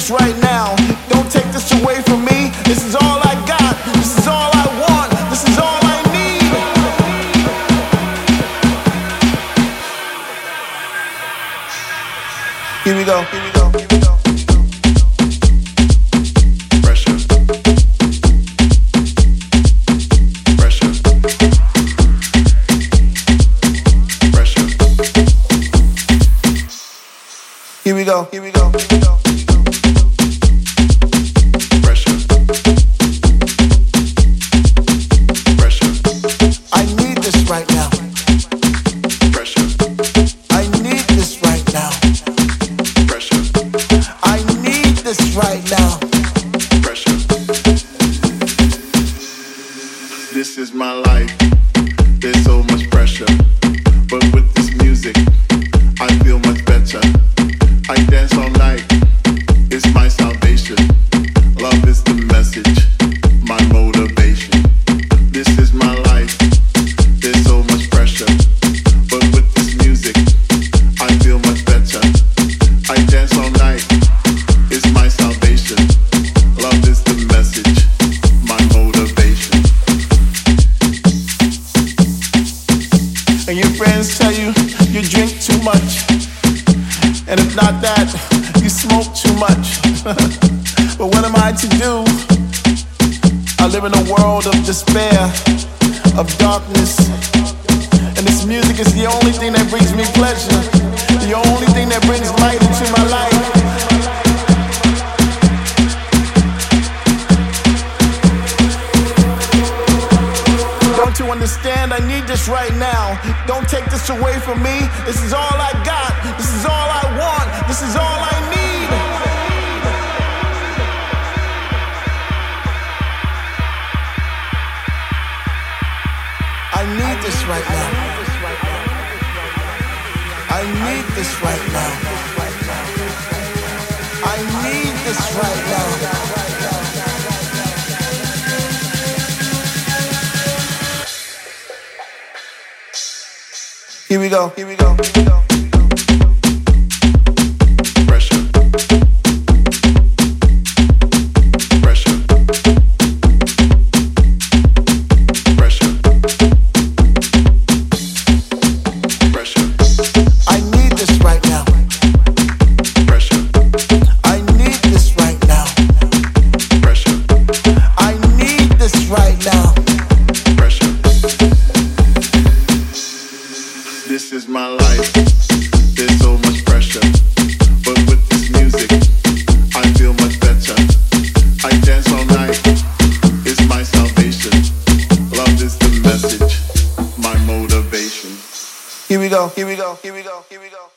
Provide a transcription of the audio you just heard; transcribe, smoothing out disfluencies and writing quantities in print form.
this right now. Don't take this away from me. This is all I got. This is all I want. This is all I need. Here we go. Here we go. Here we go. Pressure. Pressure. Pressure. Here we go. Here we go. Here we go. Pressure. Pressure. I need this right now. Pressure. I need this right now. Pressure. I need this right now. Pressure. This is my life. There's so much pressure. But with this music, I feel much better. I dance all night. It's my salvation. Love is the message, my motivation. This is my life. There's so much pressure. But with this music, I feel much better. I dance all night. It's my salvation. Love is the message, my motivation. And your friends tell you you drink too much. And if not that, you smoke too much. But what am I to do? I live in a world of despair, of darkness. And this music is the only thing that brings me pleasure, the only thing that brings light into my life. Don't you understand? I need this right now. Don't take this away from me. This is all I got. This is all I want. This is all I need. I need this right now. I need this right now. I need this right now. Here we go. Here we go. Here we go. Pressure. Pressure. Pressure. Pressure. I need this right now. Pressure. I need this right now. Pressure. I need this right now. Pressure. This is my life. There's so much pressure. But with this music, I feel much better. I dance all night. It's my salvation. Love is the message, my motivation. Here we go. Here we go. Here we go. Here we go.